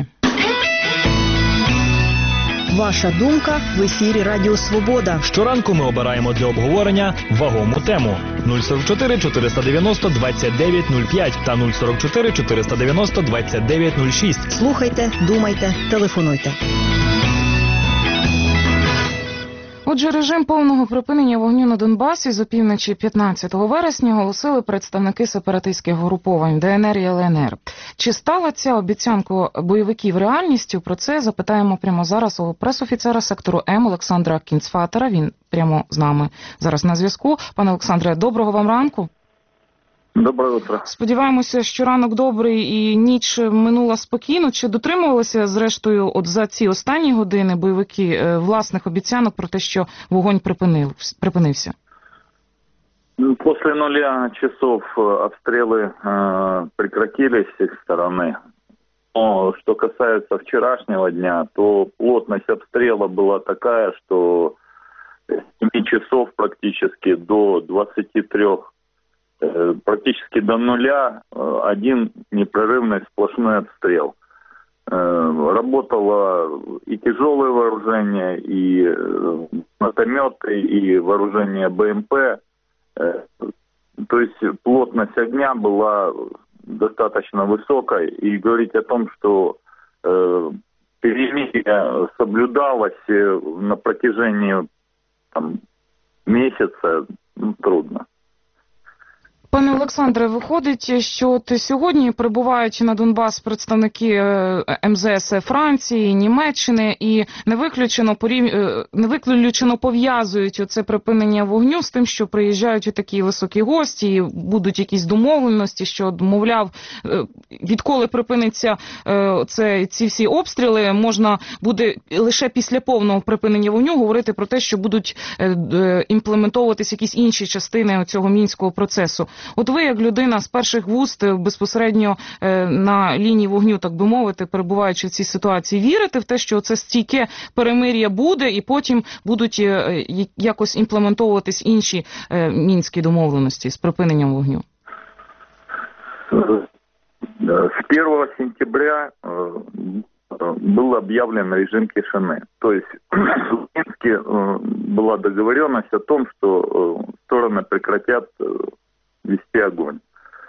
Ваша думка в ефірі Радіо Свобода. Щоранку ми обираємо для обговорення вагому тему. нуль сорок чотири чотириста дев'яносто двадцять дев'ять нуль п'ять та нуль сорок чотири чотириста дев'яносто двадцять дев'ять нуль шість. Слухайте, думайте, телефонуйте. Отже, режим повного припинення вогню на Донбасі з опівночі п'ятнадцятого вересня оголосили представники сепаратистських груповань Де Ен Ер і Ел Ен Ер. Чи стала ця обіцянка бойовиків реальністю? Про це запитаємо прямо зараз у пресофіцера сектору М Олександра Кінцфатера. Він прямо з нами зараз на зв'язку. Пане Олександре, доброго вам ранку. Доброе утро. Сподіваємося, що ранок добрий і ніч минула спокійно. Чи дотримувалися, зрештою, от за ці останні години бойовики власних обіцянок про те, що вогонь припинив, припинився? После нуля часов обстрелы э, прекратились с их стороны. Но что касается вчерашнего дня, то плотность обстрела была такая, что с семи часов практически до двадцати трёх, практически до нуля один непрерывный сплошной обстрел. Работало и тяжелое вооружение, и гранатометы, и вооружение Бэ Эм Пэ. То есть плотность огня была достаточно высокой. И говорить о том, что перемирие соблюдалось на протяжении там, месяца, ну, трудно. Пане Олександре, виходить, що от сьогодні прибувають на Донбас представники Ем Зе Ес Франції, Німеччини і не виключено, порів... не виключено пов'язують оце припинення вогню з тим, що приїжджають такі високі гості, і будуть якісь домовленості, що, мовляв, відколи припиниться це, ці всі обстріли, можна буде лише після повного припинення вогню говорити про те, що будуть імплементовуватись якісь інші частини цього мінського процесу. От ви, як людина з перших вуст, безпосередньо на лінії вогню, так би мовити, перебуваючи в цій ситуації, вірите в те, що це стійке перемир'я буде і потім будуть якось імплементовуватись інші мінські домовленості з припиненням вогню? С первого сентября был объявлен режим тишины. То есть в Минске была договоренность о том, что стороны прекратят вести огонь.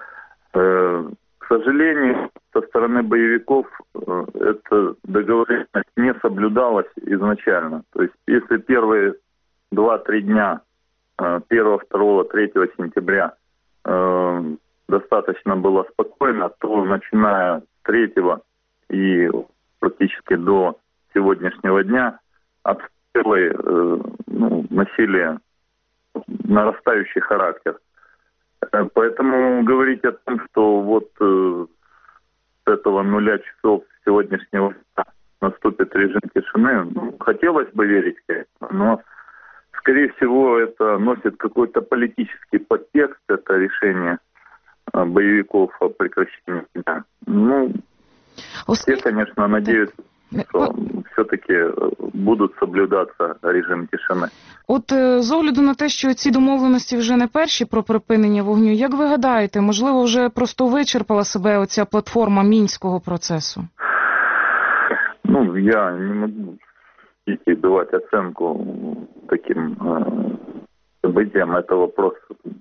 К сожалению, со стороны боевиков эта договоренность не соблюдалась изначально. То есть если первые два-три дня, первого, второго, третьего сентября достаточно было спокойно, то начиная с третьего и практически до сегодняшнего дня обстрелы ну, носили нарастающий характер. Поэтому говорить о том, что вот э, с этого нуля часов сегодняшнего дня наступит режим тишины, ну, хотелось бы верить, но, скорее всего, это носит какой-то политический подтекст, это решение э, боевиков о прекращении дня. Ну, все, конечно, надеются, що все-таки будуть соблюдатися режим тишини. От з огляду на те, що ці домовленості вже не перші про припинення вогню, як ви гадаєте, можливо, вже просто вичерпала себе оця платформа мінського процесу? Ну, я не можу давати оценку таким э, событиям. Это вопрос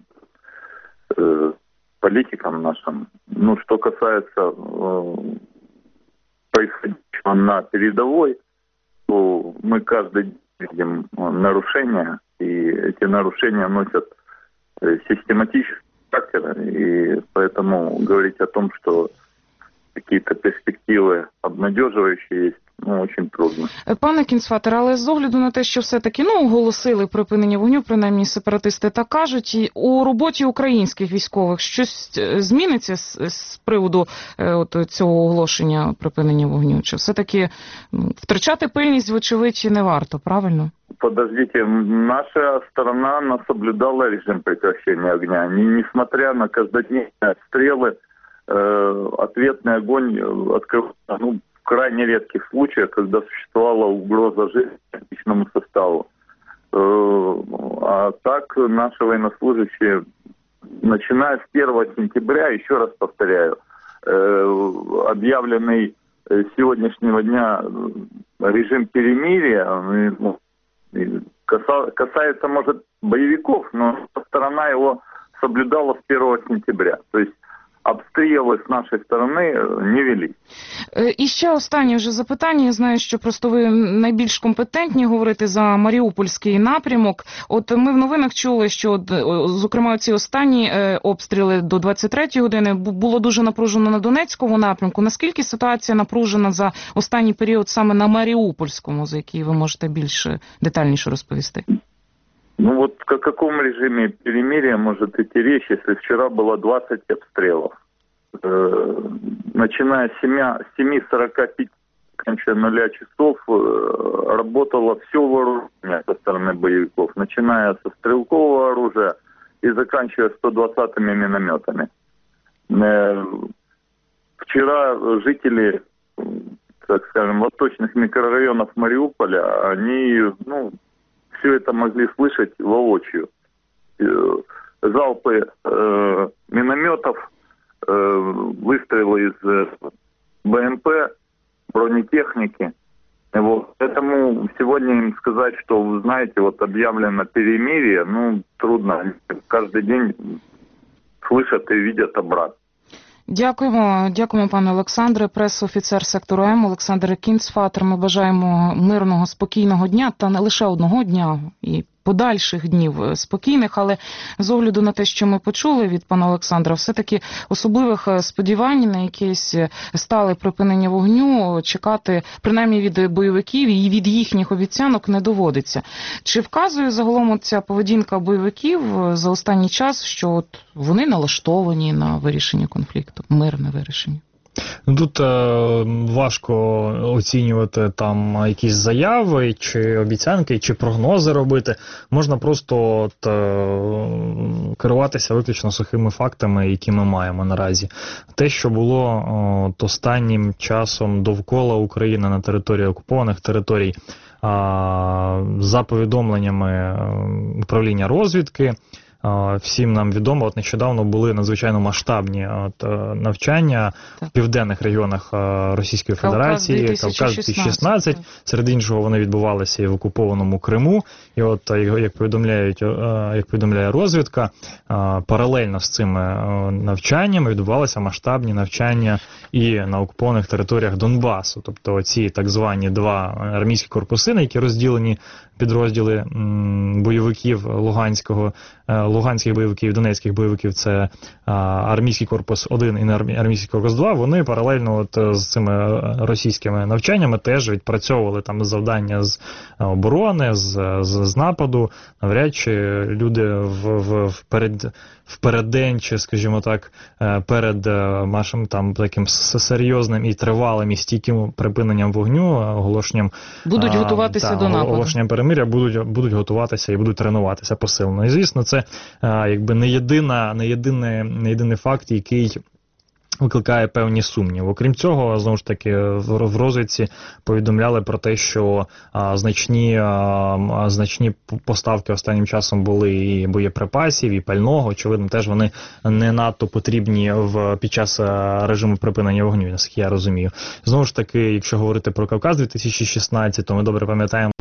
э, политикам нашим. Ну, что касается э, происходящего на передовой, то мы каждый день видим нарушения, и эти нарушения носят систематический характер, и поэтому говорить о том, что какие-то перспективы обнадеживающие есть, ну, очень трудно. Пане Кінцфатер, але з огляду на те, що все-таки ну, оголосили припинення вогню, принаймні сепаратисти так кажуть, і у роботі українських військових щось зміниться з, з приводу е, от цього оголошення припинення вогню? Чи все-таки ну, втрачати пильність, вочевидь, не варто, правильно? Подождите, наша сторона она соблюдала режим прекращения огня. Несмотря на каждодневные обстрелы, э, ответный огонь открывался, ну, в крайне редких случаях, когда существовала угроза жизни личному составу. Э, а так наши военнослужащие, начиная с первого сентября, еще раз повторяю, э, объявленный с сегодняшнего дня режим перемирия, ну, касается, может, боевиков, но сторона его соблюдала с первого сентября. То есть обстріли з нашої сторони не вели. І ще останнє вже запитання. Я знаю, що просто ви найбільш компетентні говорити за Маріупольський напрямок. От ми в новинах чули, що, зокрема, ці останні обстріли до двадцять третьої години було дуже напружено на Донецькому напрямку. Наскільки ситуація напружена за останній період саме на Маріупольському, за який ви можете більш детальніше розповісти? Ну вот о каком режиме перемирия может идти речь, если вчера было двадцать обстрелов? Э, начиная с семи сорока пяти, кончая нуля часов, э, работало все вооружение со стороны боевиков, начиная со стрелкового оружия и заканчивая сто двадцатыми минометами. Э, вчера жители, так скажем, восточных микрорайонов Мариуполя, они, ну, все это могли слышать воочию. Залпы э, минометов, э, выстрелы из э, БМП, бронетехники. Вот. Поэтому сегодня им сказать, что, вы знаете, вот объявлено перемирие, ну, трудно. Каждый день слышат и видят обратно. Дякуємо, дякуємо, пане Олександре. Прес-офіцер сектору М Олександр Кінцфатер. Ми бажаємо мирного, спокійного дня, та не лише одного дня, і подальших днів спокійних, але з огляду на те, що ми почули від пана Олександра, все-таки особливих сподівань на якесь стале припинення вогню чекати, принаймні від бойовиків і від їхніх обіцянок, не доводиться. Чи вказує загалом ця поведінка бойовиків за останній час, що от вони налаштовані на вирішення конфлікту, мирне вирішення? Тут е, важко оцінювати там якісь заяви, чи обіцянки, чи прогнози робити. Можна просто от, е, керуватися виключно сухими фактами, які ми маємо наразі. Те, що було от, останнім часом довкола України на території окупованих територій, е, за повідомленнями управління розвідки, всім нам відомо, от нещодавно були надзвичайно масштабні от, навчання так. в південних регіонах Російської Федерації, Кавказ дві тисячі шістнадцять. Серед іншого вони відбувалися і в окупованому Криму. І от, як повідомляють, як повідомляє розвідка, паралельно з цими навчаннями відбувалися масштабні навчання і на окупованих територіях Донбасу. Тобто ці так звані два армійські корпуси, на які розділені підрозділи бойовиків Луганського, Луганських бойовиків, Донецьких бойовиків, це армійський корпус один і армійський корпус два, вони паралельно от з цими російськими навчаннями теж відпрацьовували там завдання з оборони, з, з, з нападу. Навряд чи люди в, в, вперед, впереддень, чи, скажімо так, перед нашим там таким серйозним і тривалим і стійким припиненням вогню, оголошенням будуть готуватися та, до нападу. Оголошенням перемир'я будуть, будуть готуватися і будуть тренуватися посилено. І, звісно, це а, якби не єдина, не єдиний, не єдиний факт, який викликає певні сумніви. Окрім цього, знову ж таки, в розвідці повідомляли про те, що а, значні, а, значні поставки останнім часом були і боєприпасів, і пального. Очевидно, теж вони не надто потрібні в, під час режиму припинення вогню, наскільки я розумію. Знову ж таки, якщо говорити про Кавказ дві тисячі шістнадцять, то ми добре пам'ятаємо,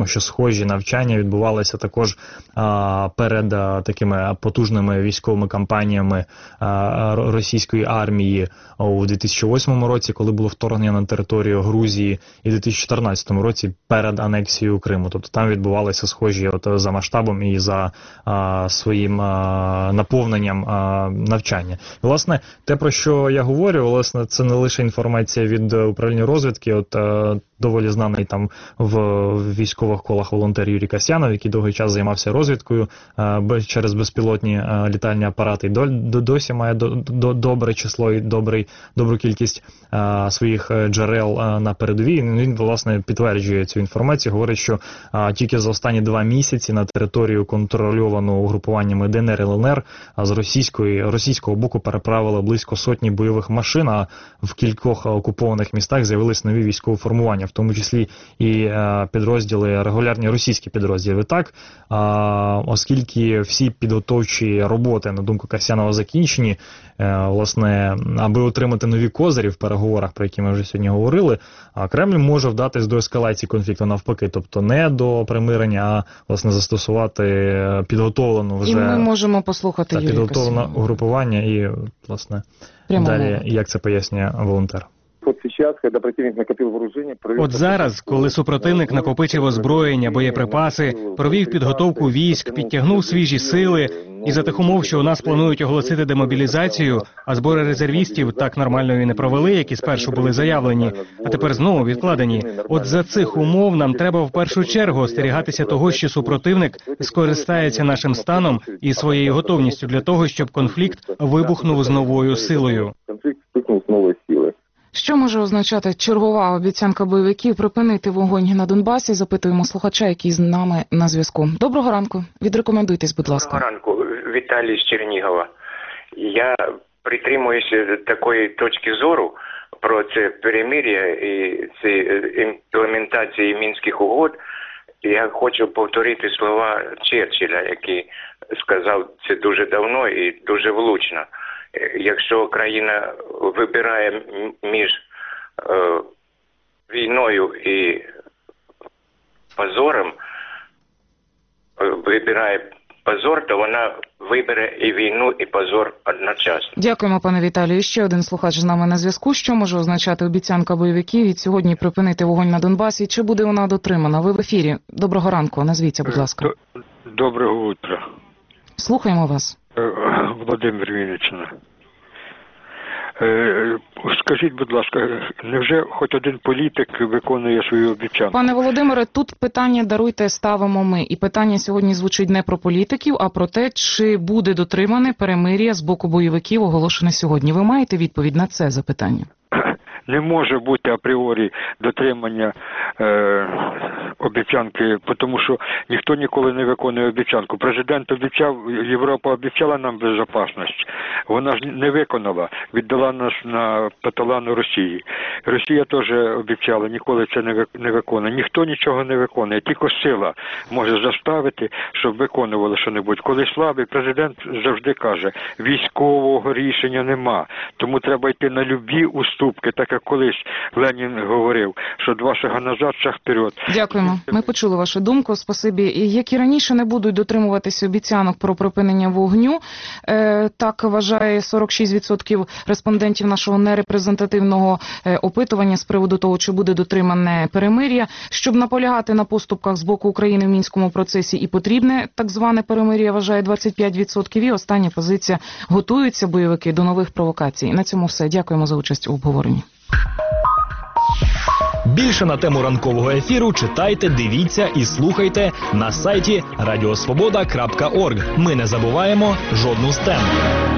що схожі навчання відбувалися також а, перед а, такими потужними військовими кампаніями а, російської армії у дві тисячі восьмому році, коли було вторгнення на територію Грузії, і в дві тисячі чотирнадцятому році перед анексією Криму. Тобто там відбувалися схожі от, за масштабом і за а, своїм а, наповненням а, навчання. І, власне, те, про що я говорю, власне, це не лише інформація від управління розвідки, от а, доволі знаний там в військових колах волонтер Юрій Касьянов, який довгий час займався розвідкою а, через безпілотні а, літальні апарати, і до, до, досі має до, до, добре число і добрий, добру кількість а, своїх джерел а, на передовій. Він, власне, підтверджує цю інформацію, говорить, що а, тільки за останні два місяці на територію, контрольовану угрупуваннями Д Н Р, Л Н Р, а з російської, російського боку переправили близько сотні бойових машин, а в кількох окупованих містах з'явились нові військові формування, в тому числі і а, підрозділи, регулярні російські підрозділи. Так, а, оскільки всі підготовчі роботи, на думку Касьянова, закінчені, а, власне, аби отримати нові козирі в переговорах, про які ми вже сьогодні говорили, а Кремль може вдатись до ескалації конфлікту навпаки, тобто не до примирення, а, власне, застосувати підготовлену вже... І ми можемо послухати та, Юрія підготовлене Касьянова. угрупування і, власне, Прямо далі, мова. як це пояснює волонтер. От зараз, коли супротивник накопичив озброєння, боєприпаси, провів підготовку військ, підтягнув свіжі сили, і за тих умов, що у нас планують оголосити демобілізацію, а збори резервістів так нормально і не провели, які спершу були заявлені, а тепер знову відкладені. От за цих умов нам треба в першу чергу остерігатися того, що супротивник скористається нашим станом і своєю готовністю для того, щоб конфлікт вибухнув з новою силою. Що може означати чергова обіцянка бойовиків припинити вогонь на Донбасі? Запитуємо слухача, який з нами на зв'язку. Доброго ранку. Відрекомендуйтесь, будь ласка. Доброго ранку. Віталій з Чернігова. Я притримуюся такої точки зору про це перемир'я і ці імплементації Мінських угод. Я хочу повторити слова Черчилля, який сказав це дуже давно і дуже влучно. Якщо країна вибирає між е, війною і позором, вибирає позор, то вона вибере і війну, і позор одночасно. Дякуємо, пане Віталію. Ще один слухач з нами на зв'язку. Що може означати обіцянка бойовиків від сьогодні припинити вогонь на Донбасі? Чи буде вона дотримана? Ви в ефірі. Доброго ранку. Назвіться, будь ласка. Доброго утра. Слухаємо вас. Володимир, Вінниччина. Скажіть, будь ласка, невже хоч один політик виконує свою обіцянку? Пане Володимире, тут питання, даруйте, ставимо ми. І питання сьогодні звучить не про політиків, а про те, чи буде дотримане перемир'я з боку бойовиків, оголошене сьогодні. Ви маєте відповідь на це запитання? Не може бути апріорі дотримання е, обіцянки, тому що ніхто ніколи не виконує обіцянку. Президент обіцяв, Європа обіцяла нам безпечність, вона ж не виконала, віддала нас на паталану Росії. Росія теж обіцяла, ніколи це не, не виконує. Ніхто нічого не виконує, тільки сила може заставити, щоб виконували що-небудь. Коли слабий, президент завжди каже, військового рішення нема, тому треба йти на любі уступки, так як колись Ленін говорив, що два шага назад, шаг вперед. Дякуємо. Ми почули вашу думку. Спасибі. Як і раніше не будуть дотримуватися обіцянок про припинення вогню. Е, так вважає сорок шість відсотків респондентів нашого нерепрезентативного е, опитування з приводу того, чи буде дотримане перемир'я. Щоб наполягати на поступках з боку України в Мінському процесі і потрібне так зване перемир'я, вважає двадцять п'ять відсотків. І остання позиція: готуються бойовики до нових провокацій. На цьому все. Дякуємо за участь у обговоренні. Більше на тему ранкового ефіру читайте, дивіться і слухайте на сайті радіосвобода крапка орг. Ми не забуваємо жодну з тем.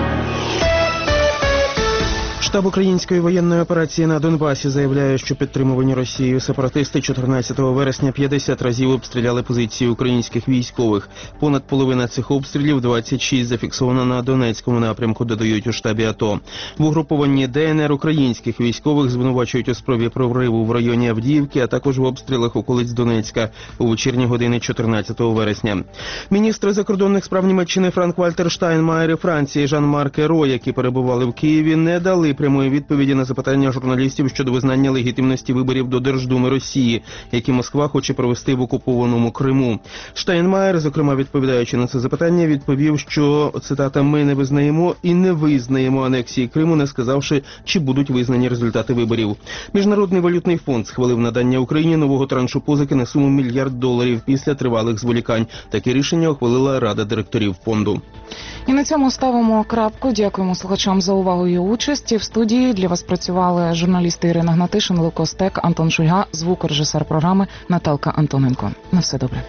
Штаб української воєнної операції на Донбасі заявляє, що підтримувані Росією сепаратисти чотирнадцятого вересня п'ятдесят разів обстріляли позиції українських військових. Понад половина цих обстрілів, двадцять шість, зафіксовано на Донецькому напрямку, додають у штабі АТО. В угрупованні Д Н Р українських військових звинувачують у спробі прориву в районі Авдіївки, а також в обстрілах околиць Донецька у вечірні години чотирнадцятого вересня. Міністри закордонних справ Німеччини Франк-Вальтер Штайнмаєр і Франції Жан-Марк Еро, які перебували в Києві, не дали прямої відповіді на запитання журналістів щодо визнання легітимності виборів до Держдуми Росії, які Москва хоче провести в окупованому Криму. Штайнмаєр, зокрема відповідаючи на це запитання, відповів, що, цитата, «ми не визнаємо і не визнаємо анексії Криму, не сказавши, чи будуть визнані результати виборів». Міжнародний валютний фонд схвалив надання Україні нового траншу позики на суму мільярд доларів після тривалих зволікань. Таке рішення ухвалила Рада директорів фонду. І на цьому ставимо крапку. Дякуємо слухачам за увагу і участь. В студії для вас працювали журналісти Ірина Гнатишин, Левко Стек, Антон Шульга, звукорежисер програми Наталка Антоненко. На все добре.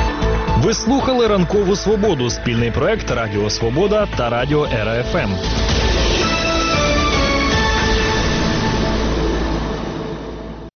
Ви слухали «Ранкову свободу» – спільний проект Радіо Свобода та Радіо Ера Еф Ем.